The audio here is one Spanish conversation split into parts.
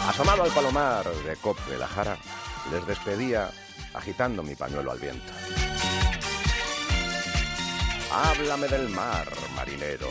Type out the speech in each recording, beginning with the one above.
Asomado al palomar de COPE La Jara, les despedía agitando mi pañuelo al viento. Háblame del mar, marinero.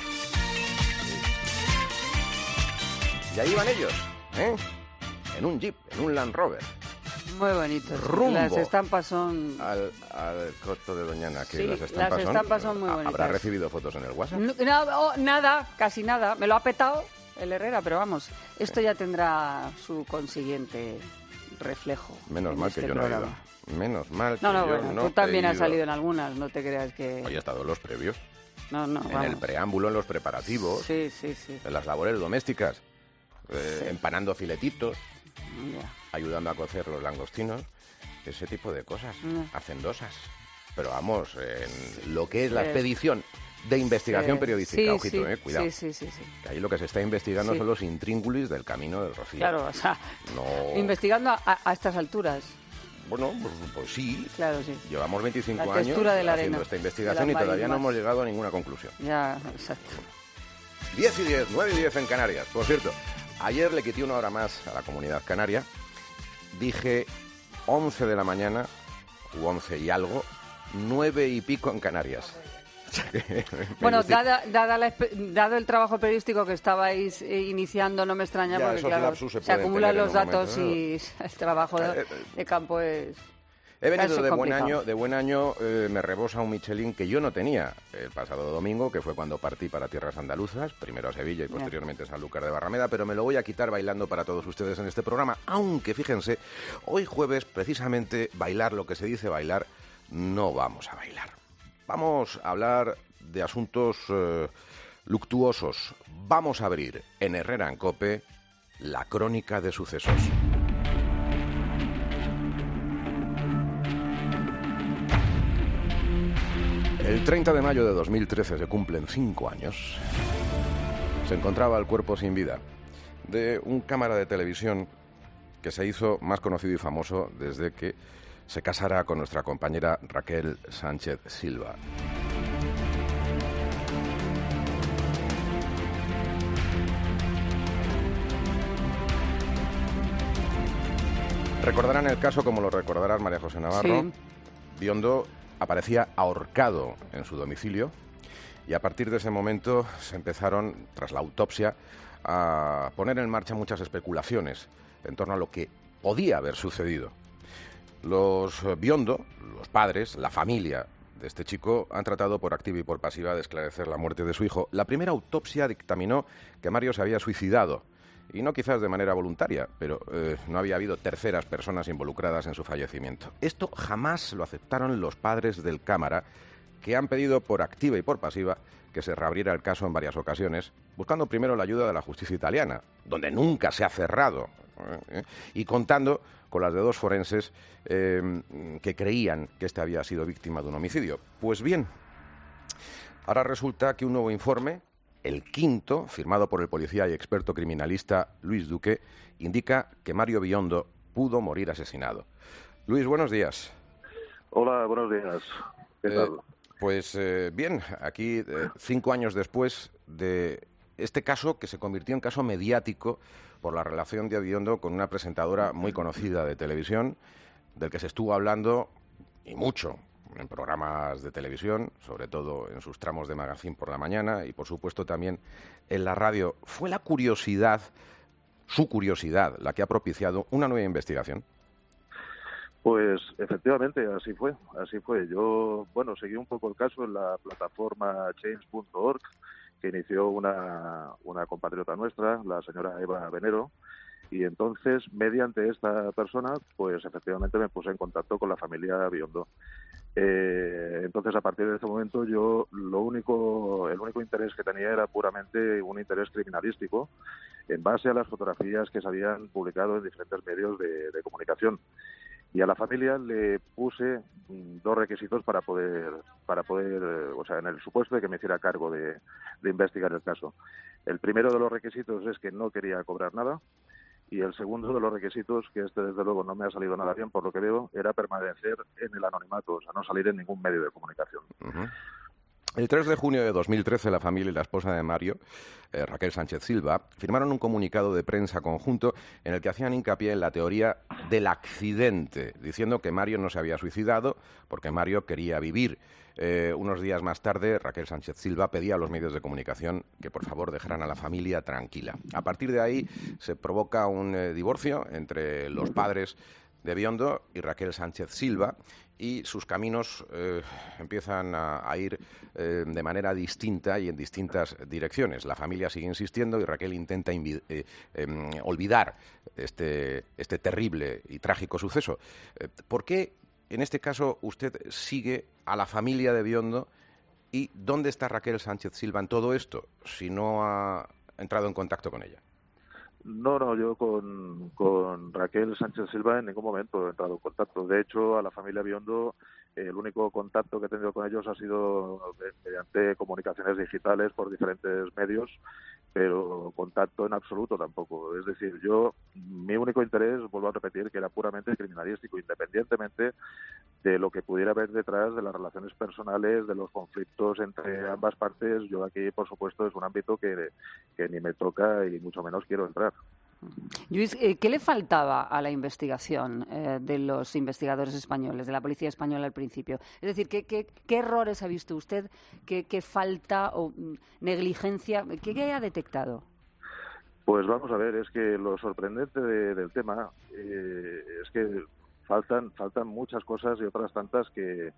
Y ahí van ellos, ¿eh? En un jeep, en un Land Rover. Muy bonitos. Rumbo Las estampas son... Al coto de Doñana, que Sí, las estampas, las estampas son muy bonitas. ¿Habrá recibido fotos en el WhatsApp? Nada, casi nada. Me lo ha petado el Herrera, pero vamos, esto ya tendrá su consiguiente reflejo. Menos mal que este yo no he programa. ido. Menos mal que No, yo bueno, no tú también he has ido. salido en algunas, no te creas que... Hoy he estado en los previos, No, en vamos. el preámbulo, en los preparativos, Sí. en las labores domésticas, Sí. empanando filetitos, Ya. ayudando a cocer los langostinos, ese tipo de cosas, Mm. hacendosas. Pero vamos, en lo que es la Sí. expedición de investigación Sí, periodística, sí, ojito, sí, cuidado. Sí. Que ahí lo que se está investigando Sí. son los intríngulis del camino del Rocío. Claro, o sea, No... investigando a estas alturas. Bueno, pues sí. Claro, sí. Llevamos 25 La años textura de la haciendo arena, esta de investigación y las todavía no marismas. hemos llegado a ninguna conclusión. Ya, exacto. 10 y 10, 9 y 10 en Canarias. Por cierto, ayer le quité una hora más a la Comunidad Canaria. Dije 11 de la mañana, u 11 y algo, 9 y pico en Canarias. Bueno, dado el trabajo periodístico que estabais iniciando, no me extraña Ya, porque, esos claro, lapsus se se pueden acumulan tener en los un datos momento, y el trabajo de campo es... He venido casi de complicado. buen año, me rebosa un Michelin que yo no tenía el pasado domingo, que fue cuando partí para tierras andaluzas, primero a Sevilla y posteriormente a Sanlúcar de Barrameda, pero me lo voy a quitar bailando para todos ustedes en este programa, aunque fíjense, hoy jueves, precisamente, bailar lo que se dice bailar, no vamos a bailar. Vamos a hablar de asuntos luctuosos. Vamos a abrir en Herrera en COPE la crónica de sucesos. El 30 de mayo de 2013 se cumplen 5 años. Se encontraba el cuerpo sin vida de un cámara de televisión que se hizo más conocido y famoso desde que se casara con nuestra compañera Raquel Sánchez Silva. Recordarán el caso como lo recordarás, María José Navarro. Sí. Biondo aparecía ahorcado en su domicilio y a partir de ese momento se empezaron, tras la autopsia, a poner en marcha muchas especulaciones en torno a lo que podía haber sucedido. Los Biondo, los padres, la familia de este chico, han tratado por activa y por pasiva de esclarecer la muerte de su hijo. La primera autopsia dictaminó que Mario se había suicidado. Y no quizás de manera voluntaria, pero no había habido terceras personas involucradas en su fallecimiento. Esto jamás lo aceptaron los padres del cámara, que han pedido por activa y por pasiva que se reabriera el caso en varias ocasiones, buscando primero la ayuda de la justicia italiana, donde nunca se ha cerrado, y contando con las de dos forenses que creían que este había sido víctima de un homicidio. Pues bien, ahora resulta que un nuevo informe, el quinto, firmado por el policía y experto criminalista Luis Duque, indica que Mario Biondo pudo morir asesinado. Luis, buenos días. Hola, buenos días. ¿Qué tal? Pues bien, aquí 5 años después de este caso que se convirtió en caso mediático por la relación de Biondo con una presentadora muy conocida de televisión, del que se estuvo hablando y mucho en programas de televisión, sobre todo en sus tramos de magazine por la mañana y, por supuesto, también en la radio. ¿Fue la curiosidad, su curiosidad, la que ha propiciado una nueva investigación? Pues efectivamente, así fue. Yo, seguí un poco el caso en la plataforma change.org, que inició una compatriota nuestra, la señora Eva Venero, y entonces, mediante esta persona, pues efectivamente me puse en contacto con la familia Biondo. Entonces, a partir de ese momento, yo el único interés que tenía era puramente un interés criminalístico, en base a las fotografías que se habían publicado en diferentes medios de comunicación. Y a la familia le puse 2 requisitos para poder, o sea, en el supuesto de que me hiciera cargo de investigar el caso. El primero de los requisitos es que no quería cobrar nada, y el segundo de los requisitos, que desde luego no me ha salido nada bien por lo que veo, era permanecer en el anonimato, o sea, no salir en ningún medio de comunicación. Uh-huh. El 3 de junio de 2013, la familia y la esposa de Mario, Raquel Sánchez Silva, firmaron un comunicado de prensa conjunto en el que hacían hincapié en la teoría del accidente, diciendo que Mario no se había suicidado porque Mario quería vivir. Unos días más tarde, Raquel Sánchez Silva pedía a los medios de comunicación que por favor dejaran a la familia tranquila. A partir de ahí se provoca un divorcio entre los padres de Biondo y Raquel Sánchez Silva, y sus caminos empiezan a ir de manera distinta y en distintas direcciones. La familia sigue insistiendo y Raquel intenta olvidar este terrible y trágico suceso. ¿Por qué, en este caso, usted sigue a la familia de Biondo y dónde está Raquel Sánchez Silva en todo esto, si no ha entrado en contacto con ella? No, yo con Raquel Sánchez Silva en ningún momento he entrado en contacto. De hecho, a la familia Biondo, el único contacto que he tenido con ellos ha sido mediante comunicaciones digitales por diferentes medios, pero contacto en absoluto tampoco. Es decir, mi único interés, vuelvo a repetir, que era puramente criminalístico, independientemente de lo que pudiera haber detrás de las relaciones personales, de los conflictos entre ambas partes. Yo aquí, por supuesto, es un ámbito que ni me toca y mucho menos quiero entrar. Lluís, ¿qué le faltaba a la investigación de los investigadores españoles, de la policía española al principio? Es decir, ¿qué errores ha visto usted? ¿Qué falta o negligencia? ¿Qué ha detectado? Pues vamos a ver, es que lo sorprendente del tema es que faltan muchas cosas y otras tantas que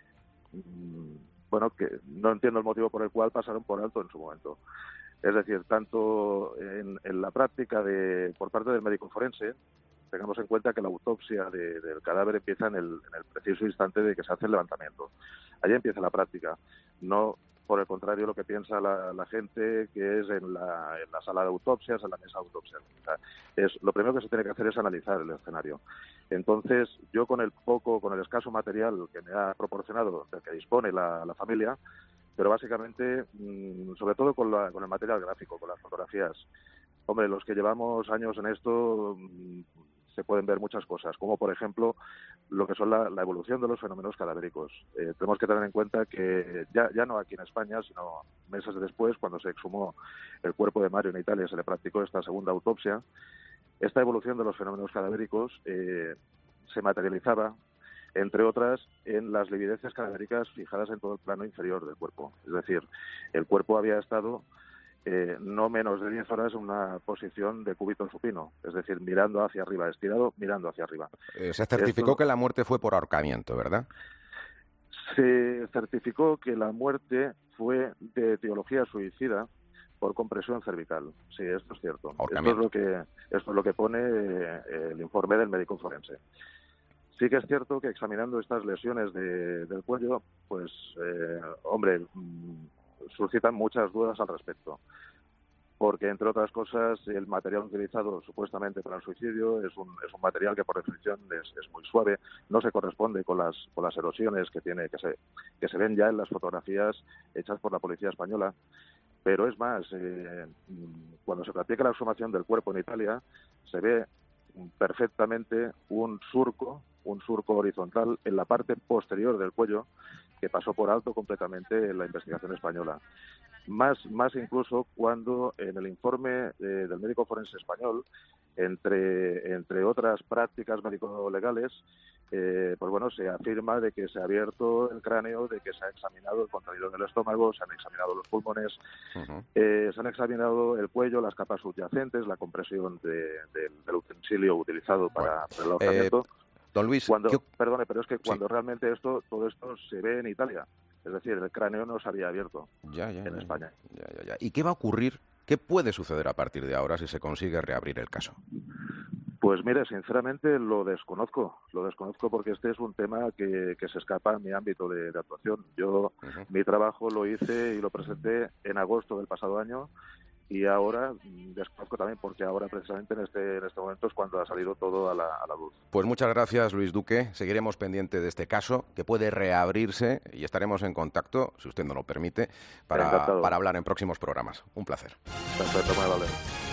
que no entiendo el motivo por el cual pasaron por alto en su momento. Es decir, tanto en la práctica por parte del médico forense, tengamos en cuenta que la autopsia del cadáver empieza en el preciso instante de que se hace el levantamiento. Allí empieza la práctica, no por el contrario lo que piensa la gente, que es en la sala de autopsias, en la mesa de autopsia. O sea, lo primero que se tiene que hacer es analizar el escenario. Entonces, yo con el escaso material que me ha proporcionado, del que dispone la familia, pero básicamente, sobre todo con el material gráfico, con las fotografías. Hombre, los que llevamos años en esto, se pueden ver muchas cosas, como por ejemplo lo que son la evolución de los fenómenos cadavéricos. Tenemos que tener en cuenta que ya no aquí en España, sino meses después, cuando se exhumó el cuerpo de Mario en Italia, se le practicó esta segunda autopsia. Esta evolución de los fenómenos cadavéricos se materializaba, entre otras, en las livideces cadavéricas fijadas en todo el plano inferior del cuerpo. Es decir, el cuerpo había estado no menos de 10 horas en una posición de cúbito supino, es decir, mirando hacia arriba, estirado, mirando hacia arriba. Se certificó que la muerte fue por ahorcamiento, ¿verdad? Se certificó que la muerte fue de etiología suicida por compresión cervical. Sí, esto es cierto. Esto es lo que pone el informe del médico forense. Sí que es cierto que examinando estas lesiones del cuello, pues, suscitan muchas dudas al respecto. Porque, entre otras cosas, el material utilizado supuestamente para el suicidio es un material que, por definición, es muy suave, no se corresponde con las erosiones que se ven ya en las fotografías hechas por la policía española. Pero es más, cuando se practica la exhumación del cuerpo en Italia, se ve perfectamente un surco horizontal en la parte posterior del cuello que pasó por alto completamente en la investigación española. Más incluso cuando en el informe del médico forense español, entre otras prácticas médico-legales, se afirma de que se ha abierto el cráneo, de que se ha examinado el contenido del estómago, se han examinado los pulmones, se han examinado el cuello, las capas subyacentes, la compresión del utensilio utilizado para el ahorcamiento. Don Luis, perdone, pero es que cuando realmente todo esto se ve en Italia, es decir, el cráneo no se había abierto en España. ¿Y qué va a ocurrir? ¿Qué puede suceder a partir de ahora si se consigue reabrir el caso? Pues mire, sinceramente lo desconozco porque este es un tema que se escapa a mi ámbito de actuación. Yo mi trabajo lo hice y lo presenté en agosto del pasado año y ahora desconozco también porque ahora precisamente en este momento es cuando ha salido todo a la luz. Pues muchas gracias, Luis Duque. Seguiremos pendiente de este caso que puede reabrirse y estaremos en contacto, si usted nos lo permite, para hablar en próximos programas. Un placer. Perfecto, muy vale.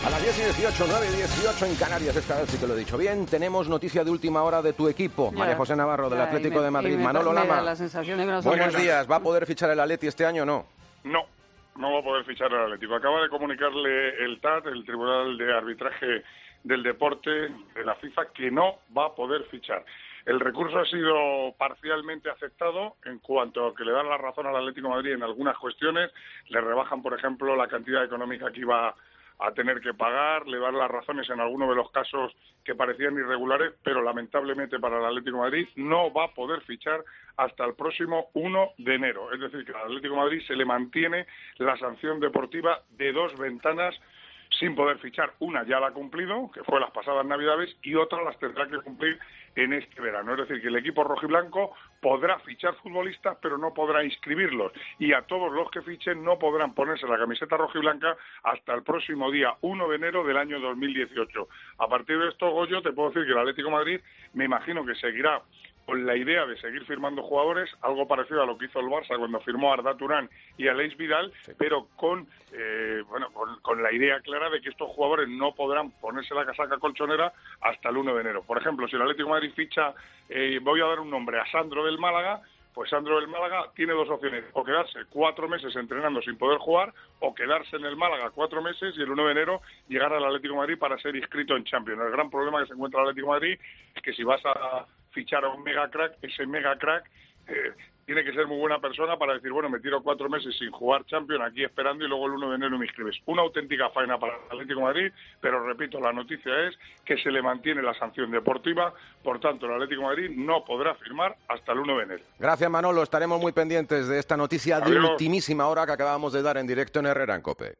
A las 10:18, 9:18 en Canarias, esta vez sí que lo he dicho bien. Tenemos noticia de última hora de tu equipo, María José Navarro, del Atlético de Madrid. Manolo Lama, buenos días. ¿Va a poder fichar el Atleti este año o no? No va a poder fichar el Atlético. Acaba de comunicarle el TAT, el Tribunal de Arbitraje del Deporte de la FIFA, que no va a poder fichar. El recurso ha sido parcialmente aceptado en cuanto a que le dan la razón al Atlético de Madrid en algunas cuestiones. Le rebajan, por ejemplo, la cantidad económica que iba a tener que pagar, le dan las razones en algunos de los casos que parecían irregulares, pero lamentablemente para el Atlético de Madrid no va a poder fichar hasta el próximo 1 de enero. Es decir, que al Atlético de Madrid se le mantiene la sanción deportiva de 2 ventanas sin poder fichar. Una ya la ha cumplido, que fue las pasadas Navidades, y otra las tendrá que cumplir en este verano. Es decir, que el equipo rojiblanco podrá fichar futbolistas, pero no podrá inscribirlos. Y a todos los que fichen no podrán ponerse la camiseta rojiblanca hasta el próximo día 1 de enero del año 2018. A partir de esto, Goyo, te puedo decir que el Atlético de Madrid me imagino que seguirá con la idea de seguir firmando jugadores, algo parecido a lo que hizo el Barça cuando firmó a Arda Turán y a Aleix Vidal, sí, pero con la idea clara de que estos jugadores no podrán ponerse la casaca colchonera hasta el 1 de enero. Por ejemplo, si el Atlético de Madrid ficha, voy a dar un nombre, a Sandro del Málaga, pues Sandro del Málaga tiene 2 opciones, o quedarse 4 meses entrenando sin poder jugar, o quedarse en el Málaga 4 meses y el 1 de enero llegar al Atlético de Madrid para ser inscrito en Champions. El gran problema que se encuentra el Atlético de Madrid es que si vas a fichar a un mega crack, ese mega crack tiene que ser muy buena persona para decir, bueno, me tiro 4 meses sin jugar Champions aquí esperando y luego el 1 de enero me inscribes. Una auténtica faena para el Atlético de Madrid, pero repito, la noticia es que se le mantiene la sanción deportiva, por tanto el Atlético de Madrid no podrá firmar hasta el 1 de enero. Gracias, Manolo, estaremos muy pendientes de esta noticia de ultimísima hora que acabamos de dar en directo en Herrera en COPE.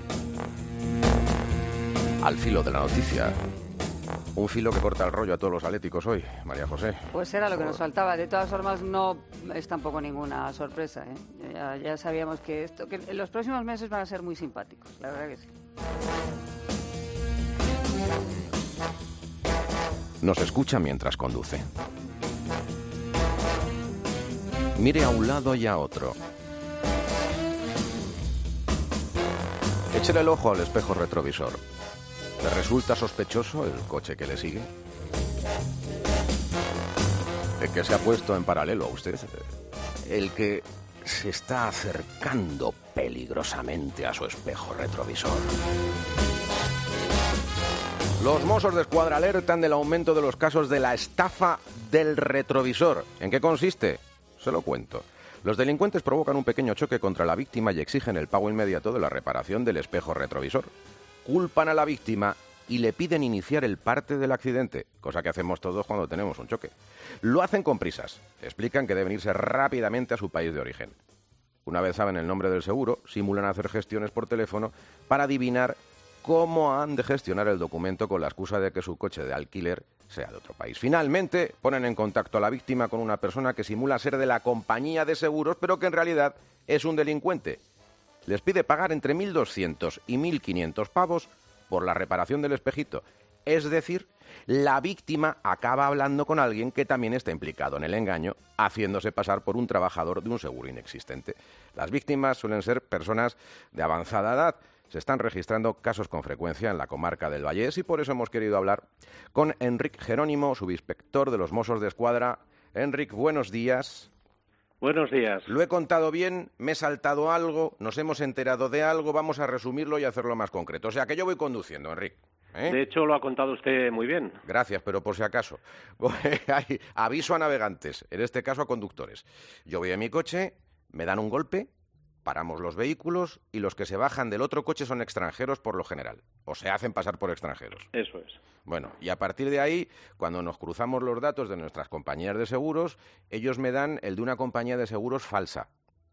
Al filo de la noticia. Un filo que corta el rollo a todos los atléticos hoy, María José. Pues era lo que nos faltaba. De todas formas, no es tampoco ninguna sorpresa, ¿eh? Ya sabíamos que en los próximos meses van a ser muy simpáticos, la verdad que sí. Nos escucha mientras conduce. Mire a un lado y a otro. Échele el ojo al espejo retrovisor. ¿Le resulta sospechoso el coche que le sigue? El que se ha puesto en paralelo a usted. El que se está acercando peligrosamente a su espejo retrovisor. Los Mossos d'Esquadra alertan del aumento de los casos de la estafa del retrovisor. ¿En qué consiste? Se lo cuento. Los delincuentes provocan un pequeño choque contra la víctima y exigen el pago inmediato de la reparación del espejo retrovisor. Culpan a la víctima y le piden iniciar el parte del accidente, cosa que hacemos todos cuando tenemos un choque. Lo hacen con prisas. Explican que deben irse rápidamente a su país de origen. Una vez saben el nombre del seguro, simulan hacer gestiones por teléfono para adivinar cómo han de gestionar el documento con la excusa de que su coche de alquiler sea de otro país. Finalmente, ponen en contacto a la víctima con una persona que simula ser de la compañía de seguros, pero que en realidad es un delincuente. Les pide pagar entre 1.200 y 1.500 pavos por la reparación del espejito. Es decir, la víctima acaba hablando con alguien que también está implicado en el engaño, haciéndose pasar por un trabajador de un seguro inexistente. Las víctimas suelen ser personas de avanzada edad. Se están registrando casos con frecuencia en la comarca del Vallés y por eso hemos querido hablar con Enric Jerónimo, subinspector de los Mossos d'Esquadra. Enric, buenos días. Buenos días. Lo he contado bien, me he saltado algo, nos hemos enterado de algo, vamos a resumirlo y hacerlo más concreto. O sea, que yo voy conduciendo, Enric. De hecho, lo ha contado usted muy bien. Gracias, pero por si acaso. Hay aviso a navegantes, en este caso a conductores. Yo voy en mi coche, me dan un golpe, paramos los vehículos y los que se bajan del otro coche son extranjeros por lo general, o se hacen pasar por extranjeros. Eso es. Bueno, y a partir de ahí, cuando nos cruzamos los datos de nuestras compañías de seguros, ellos me dan el de una compañía de seguros falsa.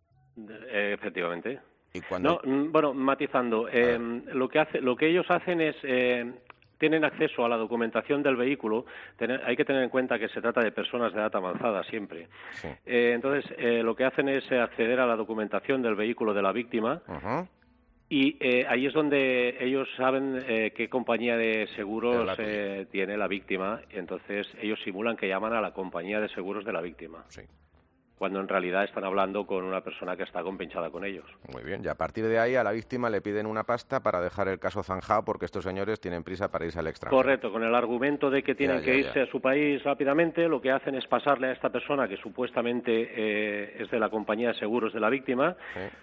Efectivamente. ¿Y cuando... No, bueno, matizando, lo que ellos hacen es... tienen acceso a la documentación del vehículo. Hay que tener en cuenta que se trata de personas de edad avanzada siempre. Sí. Entonces, lo que hacen es acceder a la documentación del vehículo de la víctima. Uh-huh. Y ahí es donde ellos saben qué compañía de seguros tiene la víctima. Entonces, ellos simulan que llaman a la compañía de seguros de la víctima. Sí. cuando en realidad están hablando con una persona que está compinchada con ellos. Muy bien, y a partir de ahí a la víctima le piden una pasta para dejar el caso zanjado porque estos señores tienen prisa para irse al extranjero. Correcto, con el argumento de que tienen que irse a su país rápidamente, lo que hacen es pasarle a esta persona que supuestamente es de la compañía de seguros de la víctima.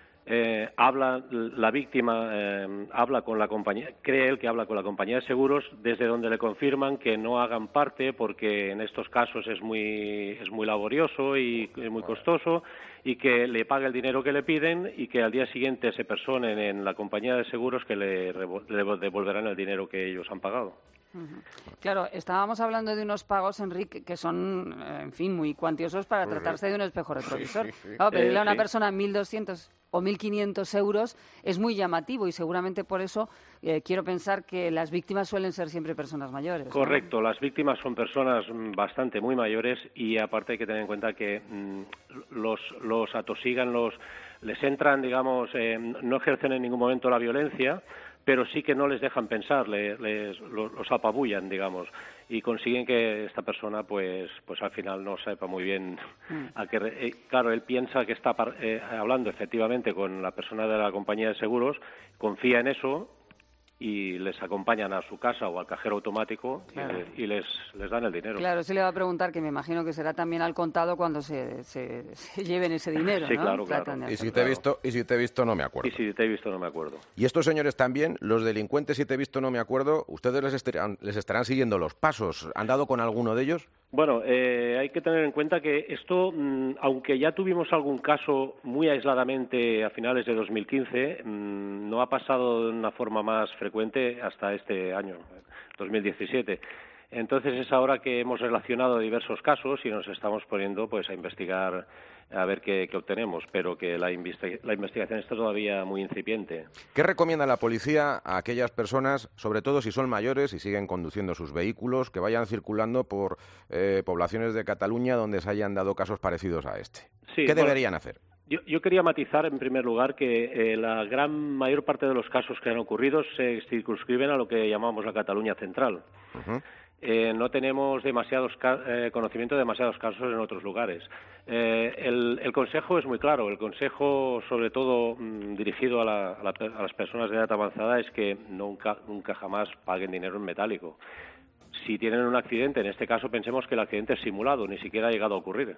La víctima habla con la compañía, cree él que habla con la compañía de seguros, desde donde le confirman que no hagan parte porque en estos casos es muy laborioso y muy costoso, y que le pague el dinero que le piden y que al día siguiente se personen en la compañía de seguros que le devolverán el dinero que ellos han pagado. Claro, estábamos hablando de unos pagos, Enrique, que son, en fin, muy cuantiosos para tratarse de un espejo retrovisor. Claro, pedirle a una persona 1.200 o 1.500 euros es muy llamativo y seguramente por eso quiero pensar que las víctimas suelen ser siempre personas mayores, ¿no? Correcto, las víctimas son personas bastante muy mayores y aparte hay que tener en cuenta que los atosigan, les entran, digamos, no ejercen en ningún momento la violencia, pero sí que no les dejan pensar, los apabullan, digamos, y consiguen que esta persona, pues al final no sepa muy bien a qué. Claro, él piensa que está hablando efectivamente con la persona de la compañía de seguros, confía en eso y les acompañan a su casa o al cajero automático, claro, y les dan el dinero. Claro, se le va a preguntar, que me imagino que será también al contado cuando se lleven ese dinero, sí, ¿no? Claro. Y si te he visto, no me acuerdo. Y si te he visto, no me acuerdo. Y estos señores también, los delincuentes, si te he visto, no me acuerdo, ustedes les estarán siguiendo los pasos. ¿Han dado con alguno de ellos? Bueno, hay que tener en cuenta que esto, aunque ya tuvimos algún caso muy aisladamente a finales de 2015, no ha pasado de una forma más frecuente hasta este año, 2017. Entonces es ahora que hemos relacionado diversos casos y nos estamos poniendo pues a investigar a ver qué obtenemos, pero que la investigación está todavía muy incipiente. ¿Qué recomienda la policía a aquellas personas, sobre todo si son mayores y siguen conduciendo sus vehículos, que vayan circulando por poblaciones de Cataluña donde se hayan dado casos parecidos a este? Sí, ¿qué deberían hacer? Yo quería matizar, en primer lugar, que la mayor parte de los casos que han ocurrido se circunscriben a lo que llamamos la Cataluña central. No tenemos conocimiento de demasiados casos en otros lugares. El consejo es muy claro. El consejo, sobre todo dirigido a las personas de edad avanzada, es que nunca jamás paguen dinero en metálico. Si tienen un accidente, en este caso pensemos que el accidente es simulado, ni siquiera ha llegado a ocurrir.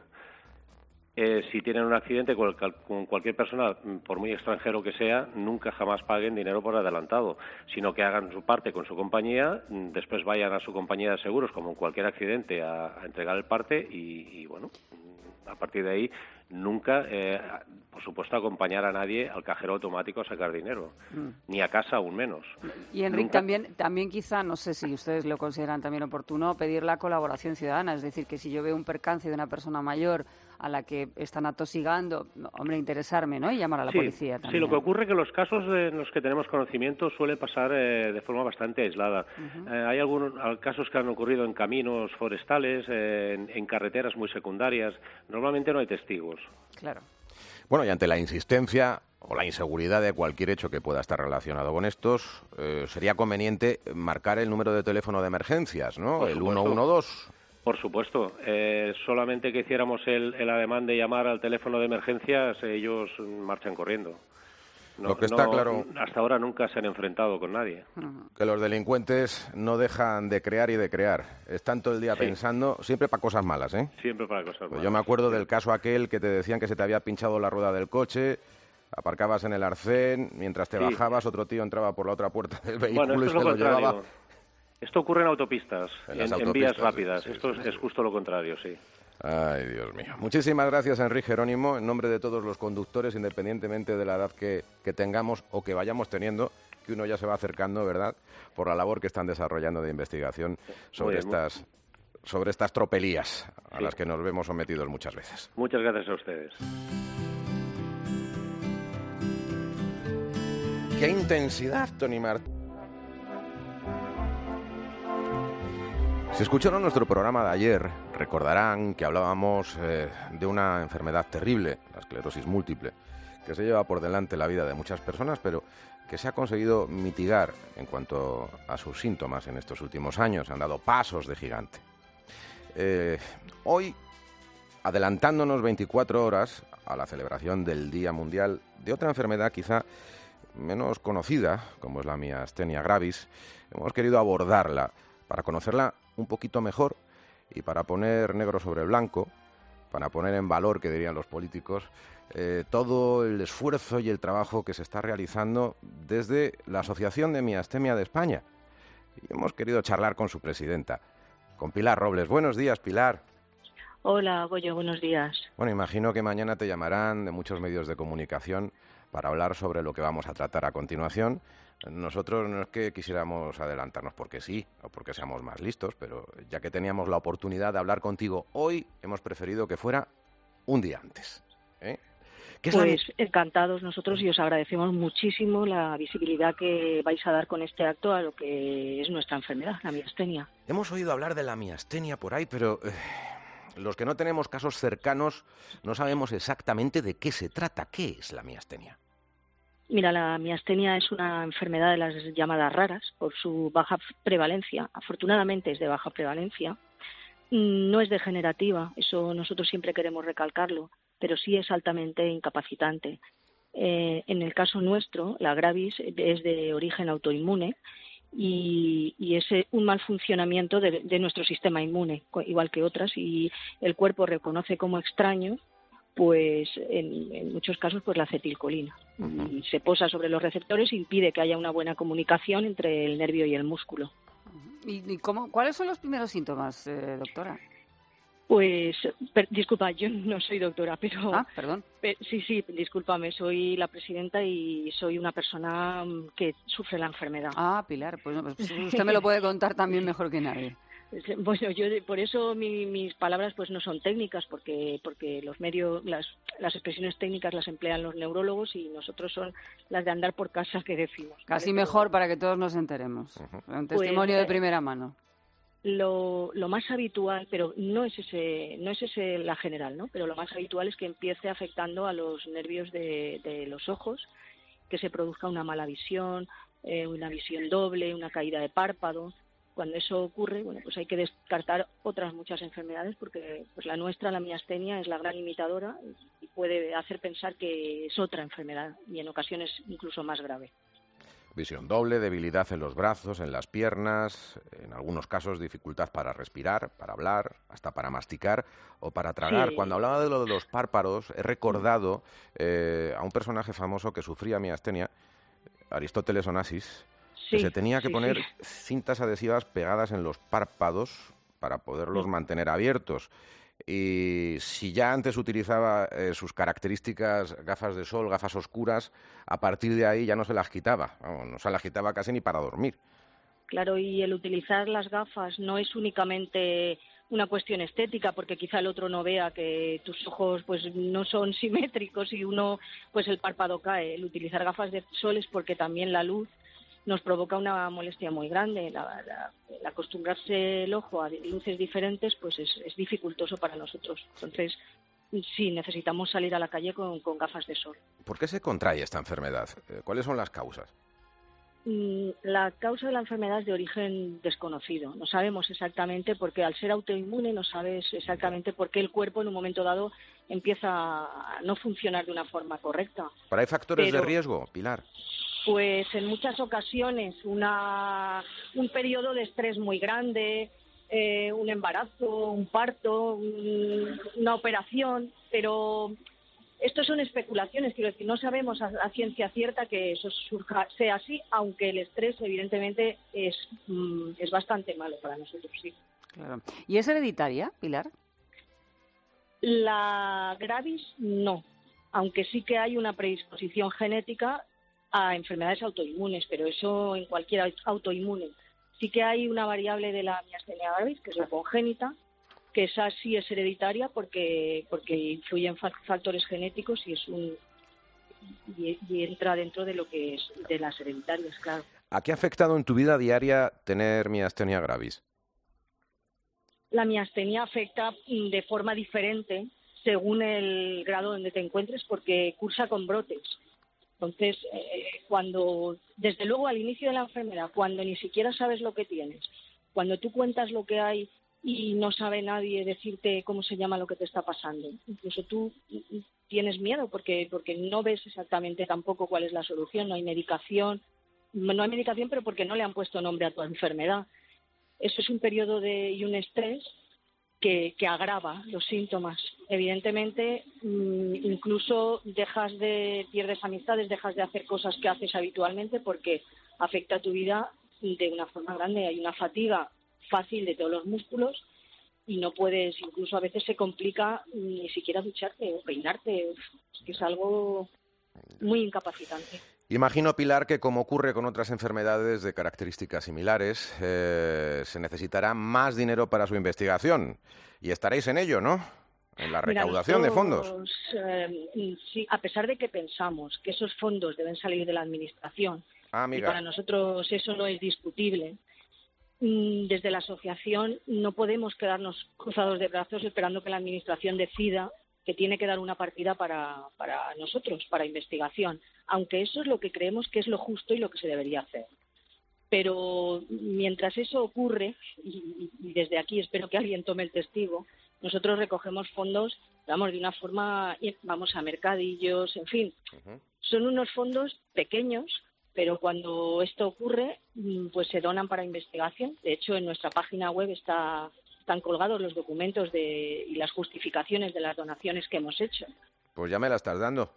Si tienen un accidente con cualquier persona, por muy extranjero que sea, nunca jamás paguen dinero por adelantado, sino que hagan su parte con su compañía, después vayan a su compañía de seguros, como en cualquier accidente, a entregar el parte y bueno, a partir de ahí nunca, por supuesto, acompañar a nadie al cajero automático a sacar dinero, ni a casa aún menos. Y Enrique, también quizá, no sé si ustedes lo consideran también oportuno, pedir la colaboración ciudadana, es decir, que si yo veo un percance de una persona mayor a la que están atosigando, hombre, interesarme, ¿no? Y llamar a la policía también. Sí, lo que ocurre es que los casos en los que tenemos conocimiento suelen pasar de forma bastante aislada. Hay algunos casos que han ocurrido en caminos forestales, en carreteras muy secundarias. Normalmente no hay testigos. Claro. Bueno, y ante la insistencia o la inseguridad de cualquier hecho que pueda estar relacionado con estos, sería conveniente marcar el número de teléfono de emergencias, ¿no? El 112. Por supuesto. Solamente que hiciéramos el ademán de llamar al teléfono de emergencias, ellos marchan corriendo. Lo que está claro, hasta ahora nunca se han enfrentado con nadie. Que los delincuentes no dejan de crear y de crear. Están todo el día pensando, siempre para cosas malas, ¿eh? Siempre para cosas malas. Yo me acuerdo del caso aquel que te decían que se te había pinchado la rueda del coche, aparcabas en el arcén, mientras te bajabas, otro tío entraba por la otra puerta del vehículo y se lo llevaba. Esto ocurre en autopistas, en vías rápidas. Sí, Esto es justo lo contrario, sí. Ay, Dios mío. Muchísimas gracias, Enrique Jerónimo, en nombre de todos los conductores, independientemente de la edad que tengamos o que vayamos teniendo, que uno ya se va acercando, ¿verdad?, por la labor que están desarrollando de investigación sobre estas tropelías a las que nos vemos sometidos muchas veces. Muchas gracias a ustedes. ¡Qué intensidad, Tony Martín! Si escucharon nuestro programa de ayer, recordarán que hablábamos de una enfermedad terrible, la esclerosis múltiple, que se lleva por delante la vida de muchas personas, pero que se ha conseguido mitigar en cuanto a sus síntomas en estos últimos años. Han dado pasos de gigante. Hoy adelantándonos 24 horas a la celebración del Día Mundial de otra enfermedad quizá menos conocida, como es la miastenia gravis, hemos querido abordarla para conocerla un poquito mejor y para poner negro sobre blanco, para poner en valor, que dirían los políticos, todo el esfuerzo y el trabajo que se está realizando desde la Asociación de Miastenia de España. Y hemos querido charlar con su presidenta, con Pilar Robles. Buenos días, Pilar. Hola, Goyo, buenos días. Bueno, imagino que mañana te llamarán de muchos medios de comunicación para hablar sobre lo que vamos a tratar a continuación. Nosotros no es que quisiéramos adelantarnos porque sí, o porque seamos más listos, pero ya que teníamos la oportunidad de hablar contigo hoy, hemos preferido que fuera un día antes. Pues encantados nosotros y os agradecemos muchísimo la visibilidad que vais a dar con este acto a lo que es nuestra enfermedad, la miastenia. Hemos oído hablar de la miastenia por ahí, pero los que no tenemos casos cercanos no sabemos exactamente de qué se trata. ¿Qué es la miastenia? Mira, la miastenia es una enfermedad de las llamadas raras por su baja prevalencia. Afortunadamente es de baja prevalencia. No es degenerativa, eso nosotros siempre queremos recalcarlo, pero sí es altamente incapacitante. En el caso nuestro, la gravis es de origen autoinmune y es un mal funcionamiento de nuestro sistema inmune, igual que otras, y el cuerpo reconoce como extraño pues en muchos casos pues la acetilcolina. Uh-huh. Y se posa sobre los receptores e impide que haya una buena comunicación entre el nervio y el músculo. ¿Y cuáles son los primeros síntomas, doctora? Pues, disculpa, yo no soy doctora, pero... Ah, perdón. Sí, discúlpame, soy la presidenta y soy una persona que sufre la enfermedad. Ah, Pilar, pues usted me lo puede contar también mejor que nadie. Bueno, yo por eso mis palabras pues no son técnicas, porque los medios, las expresiones técnicas las emplean los neurólogos y nosotros son las de andar por casa que decimos. Casi mejor para que todos nos enteremos. Uh-huh. Un testimonio de primera mano. Lo más habitual, pero no es ese la general, ¿no? Pero lo más habitual es que empiece afectando a los nervios de los ojos, que se produzca una mala visión, una visión doble, una caída de párpado. Cuando eso ocurre, bueno, pues hay que descartar otras muchas enfermedades porque pues la nuestra, la miastenia, es la gran imitadora y puede hacer pensar que es otra enfermedad y en ocasiones incluso más grave. Visión doble, debilidad en los brazos, en las piernas, en algunos casos dificultad para respirar, para hablar, hasta para masticar o para tragar. Sí. Cuando hablaba de lo de los párpados, he recordado a un personaje famoso que sufría miastenia, Aristóteles Onassis, que se tenía que poner cintas adhesivas pegadas en los párpados para poderlos mantener abiertos. Y si ya antes utilizaba sus características gafas de sol, gafas oscuras, a partir de ahí ya no se las quitaba. No se las quitaba casi ni para dormir. Claro, y el utilizar las gafas no es únicamente una cuestión estética, porque quizá el otro no vea que tus ojos pues no son simétricos y uno pues el párpado cae. El utilizar gafas de sol es porque también la luz nos provoca una molestia muy grande. El acostumbrarse el ojo a luces diferentes pues es dificultoso para nosotros. Entonces, sí, necesitamos salir a la calle con gafas de sol. ¿Por qué se contrae esta enfermedad? ¿Cuáles son las causas? La causa de la enfermedad es de origen desconocido. No sabemos exactamente porque al ser autoinmune no sabes exactamente por qué el cuerpo en un momento dado empieza a no funcionar de una forma correcta. ¿Pero hay factores de riesgo, Pilar? Pues en muchas ocasiones un periodo de estrés muy grande, un embarazo, un parto, una operación, pero esto son especulaciones, quiero decir, no sabemos a ciencia cierta que eso sea así, aunque el estrés evidentemente es bastante malo para nosotros, sí. Claro. ¿Y es hereditaria, Pilar? La gravis no, aunque sí que hay una predisposición genética a enfermedades autoinmunes, pero eso en cualquier autoinmune. Sí que hay una variable de la miastenia gravis, que es la congénita, que esa sí es hereditaria porque influyen factores genéticos y entra dentro de lo que es de las hereditarias, claro. ¿A qué ha afectado en tu vida diaria tener miastenia gravis? La miastenia afecta de forma diferente según el grado donde te encuentres porque cursa con brotes. Entonces, desde luego al inicio de la enfermedad, cuando ni siquiera sabes lo que tienes, cuando tú cuentas lo que hay y no sabe nadie decirte cómo se llama lo que te está pasando. Incluso tú tienes miedo porque no ves exactamente tampoco cuál es la solución. No hay medicación, pero porque no le han puesto nombre a tu enfermedad. Eso es un periodo y un estrés que agrava los síntomas. Evidentemente, incluso pierdes amistades, dejas de hacer cosas que haces habitualmente porque afecta a tu vida de una forma grande. Hay una fatiga fácil de todos los músculos y no puedes, incluso a veces se complica ni siquiera ducharte o peinarte. Es que es algo muy incapacitante. Imagino, Pilar, que como ocurre con otras enfermedades de características similares, se necesitará más dinero para su investigación. Y estaréis en ello, ¿no? En la recaudación de fondos. Sí, a pesar de que pensamos que esos fondos deben salir de la Administración, y para nosotros eso no es discutible, desde la asociación no podemos quedarnos cruzados de brazos esperando que la Administración decida que tiene que dar una partida para nosotros, para investigación, aunque eso es lo que creemos que es lo justo y lo que se debería hacer. Pero mientras eso ocurre, y desde aquí espero que alguien tome el testigo, nosotros recogemos fondos, de una forma, vamos a mercadillos, en fin. Son unos fondos pequeños, pero cuando esto ocurre, pues se donan para investigación. De hecho, en nuestra página web están colgados los documentos y las justificaciones de las donaciones que hemos hecho. Pues ya me la estás dando.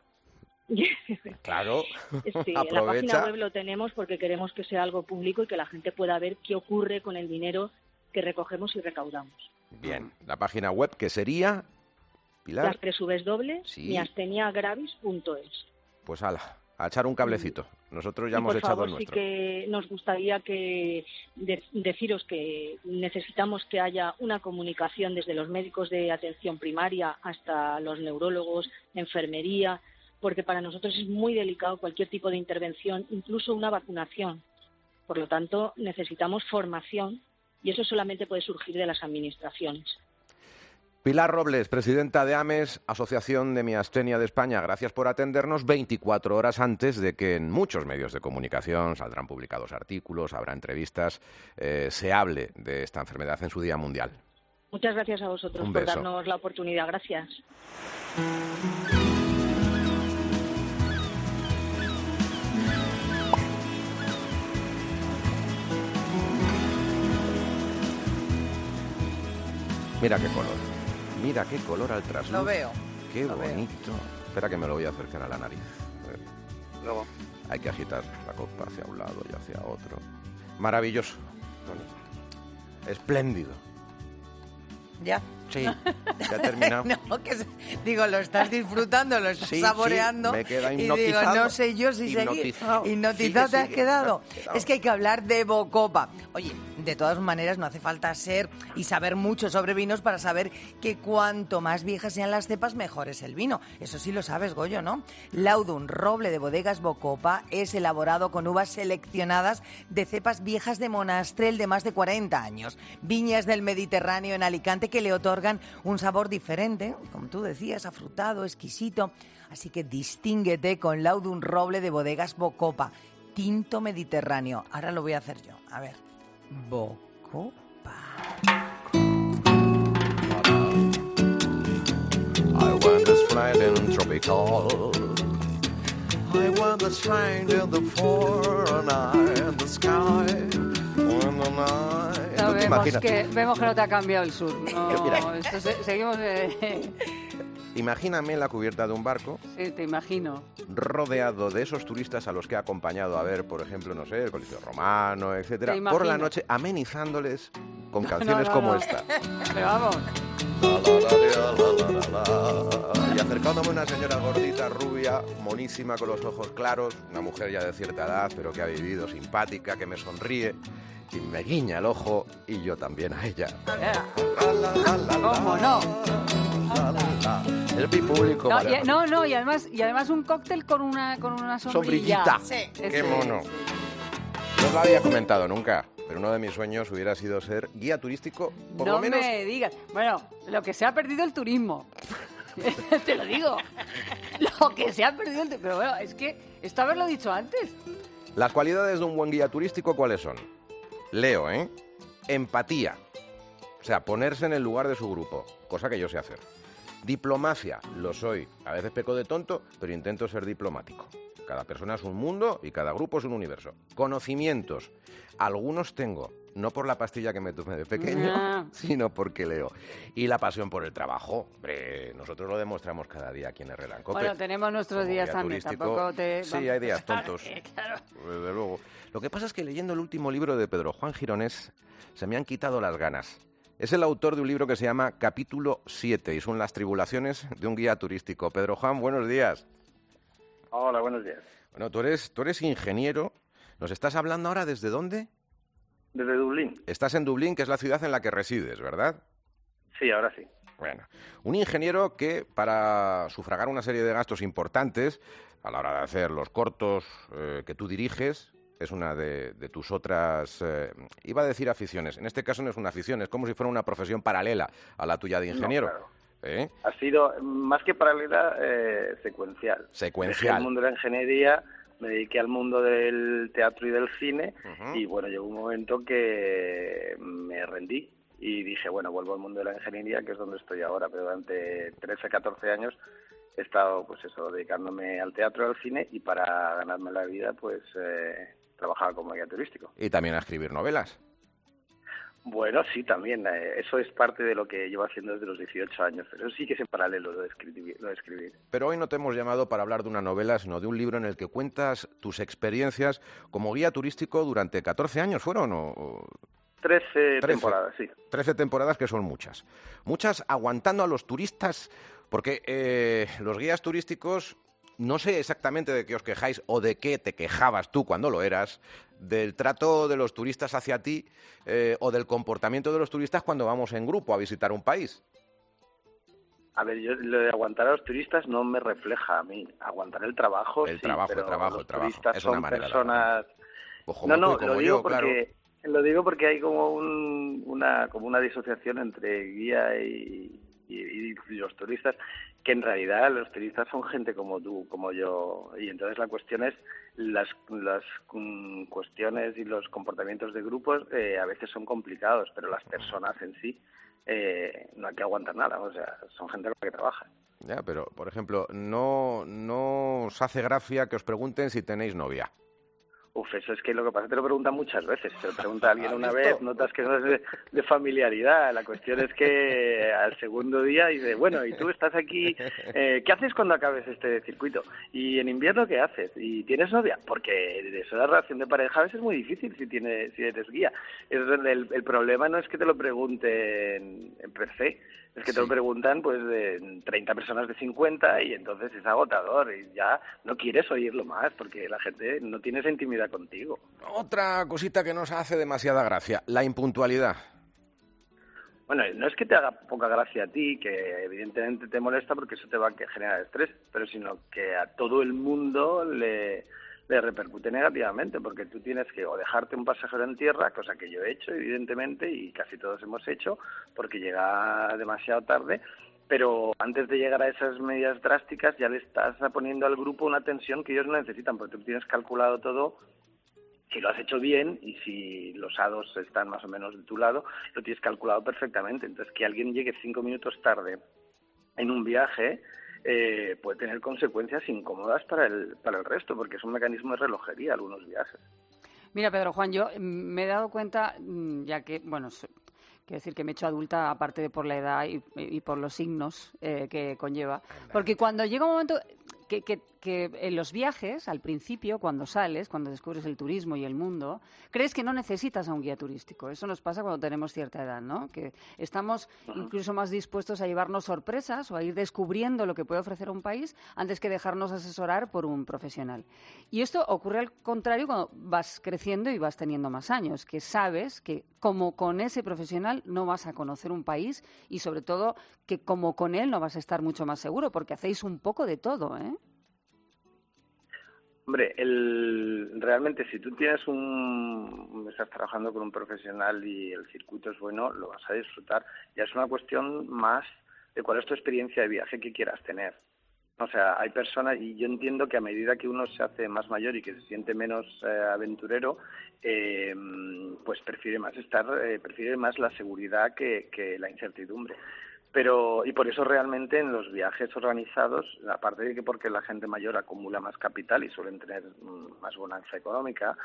Claro, sí, en la página web lo tenemos porque queremos que sea algo público y que la gente pueda ver qué ocurre con el dinero que recogemos y recaudamos. Bien, la página web que sería, Pilar, www.miasteniagravis.es. Pues a echar un cablecito. Nosotros ya hemos echado el nuestro. Sí que nos gustaría deciros que necesitamos que haya una comunicación desde los médicos de atención primaria hasta los neurólogos, enfermería, porque para nosotros es muy delicado cualquier tipo de intervención, incluso una vacunación. Por lo tanto, necesitamos formación y eso solamente puede surgir de las administraciones. Pilar Robles, presidenta de AMES, Asociación de Miastenia de España, gracias por atendernos 24 horas antes de que en muchos medios de comunicación saldrán publicados artículos, habrá entrevistas, se hable de esta enfermedad en su Día Mundial. Muchas gracias a vosotros por darnos la oportunidad. Gracias. Mira qué color. Mira qué color al trasluz. Lo veo. Qué bonito. Espera que me lo voy a acercar a la nariz. Luego. Hay que agitar la copa hacia un lado y hacia otro. Maravilloso, Tony. Espléndido. ¿Ya? Sí, ya he terminado. No, digo, lo estás disfrutando, lo estás saboreando. Sí, me queda hipnotizado. Y digo, no sé yo si seguir. Hipnotizado te has quedado. Es que hay que hablar de Bocopa. Oye, de todas maneras no hace falta ser y saber mucho sobre vinos para saber que cuanto más viejas sean las cepas, mejor es el vino. Eso sí lo sabes, Goyo, ¿no? Laudun, roble de bodegas Bocopa, es elaborado con uvas seleccionadas de cepas viejas de Monastrell de más de 40 años. Viñas del Mediterráneo en Alicante que le otorgan un sabor diferente, como tú decías, afrutado, exquisito. Así que distínguete con Laudun roble de bodegas Bocopa, tinto mediterráneo. Ahora lo voy a hacer yo. A ver. Bocopa. I want to find in tropical. I want to find in the foreign eye in the sky. No, vemos que no te ha cambiado el sur. No, esto seguimos. Imagíname la cubierta de un barco. Sí, te imagino. Rodeado de esos turistas a los que he acompañado a ver, por ejemplo, no sé, el Coliseo Romano, etcétera, por la noche, amenizándoles con canciones como esta. Pero vamos. Y acercándome a una señora gordita, rubia, monísima, con los ojos claros, una mujer ya de cierta edad, pero que ha vivido, simpática, que me sonríe y me guiña el ojo, y yo también a ella. ¿Cómo no? Es mi público. No, y además un cóctel con una sombrilla. Sí. Qué mono. No os lo había comentado nunca, pero uno de mis sueños hubiera sido ser guía turístico, por lo menos. No me digas. Bueno, lo que se ha perdido el turismo. Te lo digo. Lo que se ha perdido el turismo. Pero bueno, es que esto haberlo dicho antes. Las cualidades de un buen guía turístico, ¿cuáles son? Leo, empatía, O sea, ponerse en el lugar de su grupo, cosa que yo sé hacer. Diplomacia, lo soy. A veces peco de tonto, pero intento ser diplomático. Cada persona es un mundo y cada grupo es un universo. Conocimientos, algunos tengo, no por la pastilla que me tomé de pequeño, sino porque leo. Y la pasión por el trabajo, hombre, nosotros lo demostramos cada día aquí en Herrera en COPE. Bueno, tenemos nuestros días también, tampoco te... Sí, hay días tontos, claro. Desde luego. Lo que pasa es que leyendo el último libro de Pedro Juan Gironés, se me han quitado las ganas. Es el autor de un libro que se llama Capítulo 7 y son las tribulaciones de un guía turístico. Pedro Juan, buenos días. Hola, buenos días. Bueno, tú eres ingeniero. ¿Nos estás hablando ahora desde dónde? Desde Dublín. Estás en Dublín, que es la ciudad en la que resides, ¿verdad? Sí, ahora sí. Bueno, un ingeniero que para sufragar una serie de gastos importantes a la hora de hacer los cortos que tú diriges, es una de tus otras, iba a decir aficiones, en este caso no es una afición, es como si fuera una profesión paralela a la tuya de ingeniero. No, claro. Ha sido, más que paralela, secuencial. Secuencial. Dejé el mundo de la ingeniería, me dediqué al mundo del teatro y del cine, y bueno, llegó un momento que me rendí y dije, bueno, vuelvo al mundo de la ingeniería, que es donde estoy ahora, pero durante 13, 14 años he estado, pues eso, dedicándome al teatro y al cine, y para ganarme la vida, pues trabajaba como guía turístico. Y también a escribir novelas. Bueno, sí, también. Eso es parte de lo que llevo haciendo desde los 18 años, pero sí que es en paralelo lo de escribir. Pero hoy no te hemos llamado para hablar de una novela, sino de un libro en el que cuentas tus experiencias como guía turístico durante 14 años, ¿fueron? ¿O? 13 temporadas, sí. 13 temporadas, que son muchas. Muchas aguantando a los turistas, porque los guías turísticos, no sé exactamente de qué os quejáis o de qué te quejabas tú cuando lo eras, del trato de los turistas hacia ti o del comportamiento de los turistas cuando vamos en grupo a visitar un país. A ver, yo lo de aguantar a los turistas no me refleja a mí. Aguantar el trabajo, el sí, trabajo, pero el trabajo, los el trabajo. turistas Es una son manera personas... Lo digo porque hay como una disociación entre guía y los turistas, que en realidad los turistas son gente como tú, como yo, y entonces la cuestión es las cuestiones y los comportamientos de grupos a veces son complicados, pero las personas en sí no hay que aguantar nada, o sea, son gente con la que trabaja. Ya, pero, por ejemplo, no os hace gracia que os pregunten si tenéis novia. Eso es que lo que pasa te lo preguntan muchas veces. Te lo pregunta alguien una vez, notas que no es de familiaridad. La cuestión es que al segundo día dice, bueno, y tú estás aquí, ¿qué haces cuando acabes este circuito? ¿Y en invierno qué haces? ¿Y tienes novia? Porque eso de la relación de pareja a veces es muy difícil si eres guía. El problema no es que te lo pregunten en per se, es que te lo preguntan pues de 30 personas de 50 y entonces es agotador y ya no quieres oírlo más porque la gente no tiene esa intimidad contigo. Otra cosita que nos hace demasiada gracia, la impuntualidad. Bueno, no es que te haga poca gracia a ti, que evidentemente te molesta porque eso te va a generar estrés, pero sino que a todo el mundo le repercute negativamente, porque tú tienes que o dejarte un pasajero en tierra, cosa que yo he hecho, evidentemente, y casi todos hemos hecho, porque llega demasiado tarde, pero antes de llegar a esas medidas drásticas ya le estás poniendo al grupo una tensión que ellos no necesitan, porque tú tienes calculado todo, si lo has hecho bien y si los hados están más o menos de tu lado, lo tienes calculado perfectamente. Entonces, que alguien llegue 5 minutos tarde en un viaje puede tener consecuencias incómodas para el resto, porque es un mecanismo de relojería algunos viajes. Mira, Pedro Juan, yo me he dado cuenta, ya que, bueno, quiero decir que me he hecho adulta, aparte de por la edad y por los signos que conlleva, porque cuando llega un momento que en los viajes, al principio, cuando sales, cuando descubres el turismo y el mundo, crees que no necesitas a un guía turístico. Eso nos pasa cuando tenemos cierta edad, ¿no? Que estamos incluso más dispuestos a llevarnos sorpresas o a ir descubriendo lo que puede ofrecer un país antes que dejarnos asesorar por un profesional. Y esto ocurre al contrario cuando vas creciendo y vas teniendo más años, que sabes que como con ese profesional no vas a conocer un país y sobre todo que como con él no vas a estar mucho más seguro porque hacéis un poco de todo, ¿eh? Hombre, realmente si tú estás trabajando con un profesional y el circuito es bueno, lo vas a disfrutar. Ya es una cuestión más de cuál es tu experiencia de viaje que quieras tener. O sea, hay personas, y yo entiendo que a medida que uno se hace más mayor y que se siente menos aventurero, pues prefiere más la seguridad que la incertidumbre. Y por eso realmente en los viajes organizados, aparte de que porque la gente mayor acumula más capital y suelen tener más bonanza económica,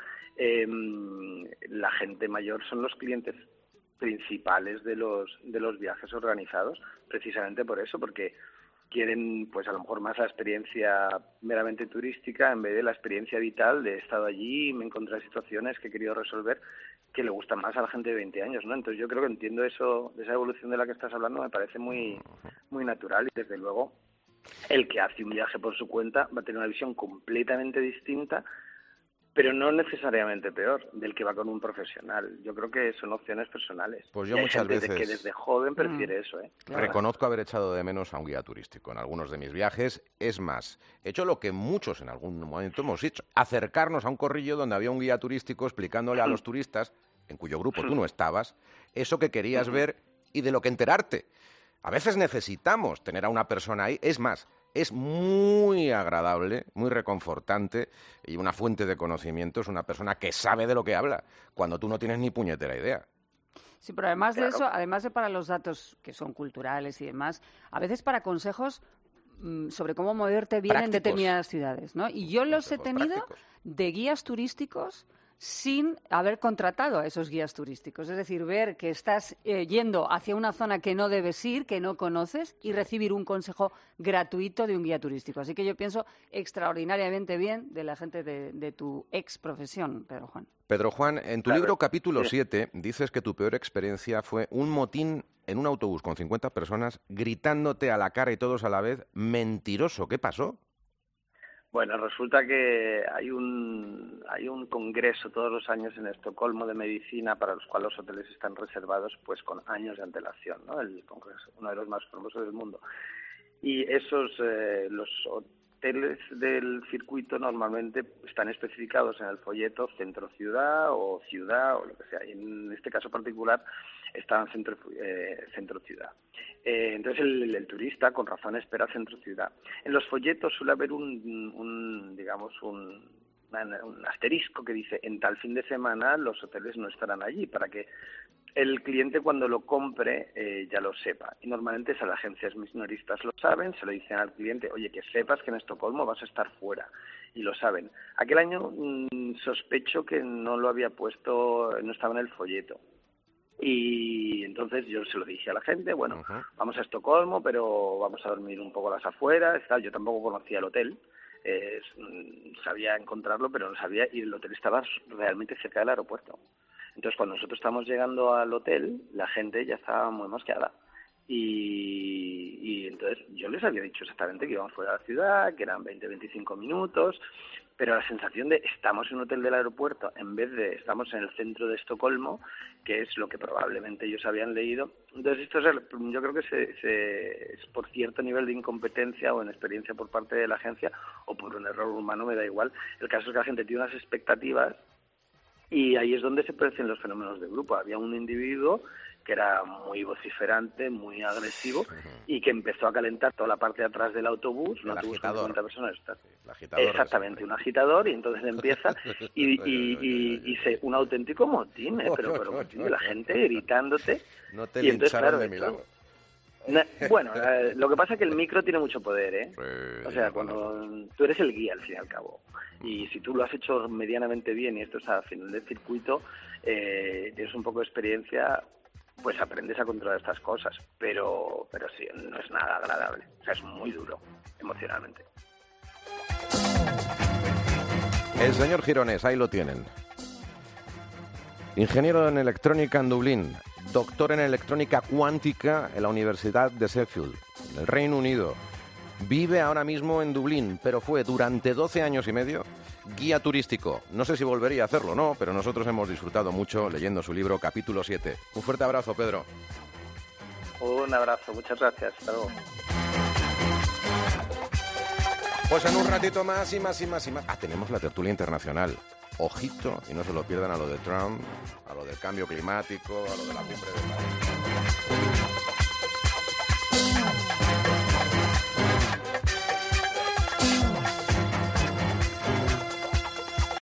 la gente mayor son los clientes principales de los viajes organizados, precisamente por eso, porque quieren pues a lo mejor más la experiencia meramente turística en vez de la experiencia vital de he estado allí y me he encontrado situaciones que he querido resolver que le gustan más a la gente de 20 años, ¿no? Entonces yo creo que entiendo eso, de esa evolución de la que estás hablando, me parece muy, muy natural y desde luego el que hace un viaje por su cuenta va a tener una visión completamente distinta, pero no necesariamente peor, del que va con un profesional. Yo creo que son opciones personales. Pues yo muchas veces que desde joven prefiere eso, ¿eh? Reconozco haber echado de menos a un guía turístico en algunos de mis viajes. Es más, he hecho lo que muchos en algún momento hemos hecho, acercarnos a un corrillo donde había un guía turístico explicándole a los turistas, en cuyo grupo tú no estabas, eso que querías ver y de lo que enterarte. A veces necesitamos tener a una persona ahí. Es más, es muy agradable, muy reconfortante y una fuente de conocimiento es una persona que sabe de lo que habla, cuando tú no tienes ni puñetera idea. Sí, pero además de eso, además de para los datos que son culturales y demás, a veces para consejos sobre cómo moverte bien en determinadas ciudades, ¿no? Y yo los he tenido de guías turísticos sin haber contratado a esos guías turísticos. Es decir, ver que estás yendo hacia una zona que no debes ir, que no conoces, y recibir un consejo gratuito de un guía turístico. Así que yo pienso extraordinariamente bien de la gente de tu ex profesión, Pedro Juan. Pedro Juan, en tu libro capítulo 7 dices que tu peor experiencia fue un motín en un autobús con 50 personas gritándote a la cara y todos a la vez, mentiroso. ¿Qué pasó? Bueno, resulta que hay un congreso todos los años en Estocolmo de medicina para los cuales los hoteles están reservados pues con años de antelación, ¿no? El congreso, uno de los más famosos del mundo. Y los hoteles del circuito normalmente están especificados en el folleto centro-ciudad o ciudad o lo que sea. Y en este caso particular estaban centro-ciudad. Entonces el turista con razón espera centro-ciudad. En los folletos suele haber un asterisco que dice en tal fin de semana los hoteles no estarán allí, para que el cliente cuando lo compre ya lo sepa. Y normalmente esas agencias minoristas lo saben, se lo dicen al cliente, oye, que sepas que en Estocolmo vas a estar fuera. Y lo saben. Aquel año sospecho que no lo había puesto, no estaba en el folleto. Y entonces yo se lo dije a la gente, bueno, vamos a Estocolmo, pero vamos a dormir un poco a las afueras. Yo tampoco conocía el hotel, sabía encontrarlo, pero no sabía, y el hotel estaba realmente cerca del aeropuerto. Entonces cuando nosotros estábamos llegando al hotel, la gente ya estaba muy mosqueada. Y entonces yo les había dicho exactamente que íbamos fuera de la ciudad, que eran 20-25 minutos, pero la sensación de estamos en un hotel del aeropuerto en vez de estamos en el centro de Estocolmo, que es lo que probablemente ellos habían leído. Entonces esto yo creo que es por cierto nivel de incompetencia o inexperiencia por parte de la agencia o por un error humano, me da igual. El caso es que la gente tiene unas expectativas y ahí es donde se producen los fenómenos de grupo. Había un individuo que era muy vociferante, muy agresivo, y que empezó a calentar toda la parte de atrás del autobús, un autobús con 50 personas. Exactamente, un agitador, y entonces empieza, un auténtico motín, pero motín de la gente gritándote. No te lincharon de milagro. Bueno, lo que pasa es que el micro tiene mucho poder, ¿eh? O sea, cuando tú eres el guía, al fin y al cabo, y si tú lo has hecho medianamente bien, y esto es al final del circuito, tienes un poco de experiencia, pues aprendes a controlar estas cosas, pero sí, no es nada agradable, o sea, es muy duro emocionalmente. El señor Gironés, ahí lo tienen. Ingeniero en electrónica en Dublín, doctor en electrónica cuántica en la Universidad de Sheffield, en el Reino Unido. Vive ahora mismo en Dublín, pero fue durante 12 años y medio guía turístico. No sé si volvería a hacerlo o no, pero nosotros hemos disfrutado mucho leyendo su libro Capítulo 7. Un fuerte abrazo, Pedro. Un abrazo, muchas gracias. Hasta luego. Pues en un ratito más y más. Tenemos la tertulia internacional. Ojito, y no se lo pierdan a lo de Trump, a lo del cambio climático, a lo de la cumbre de París.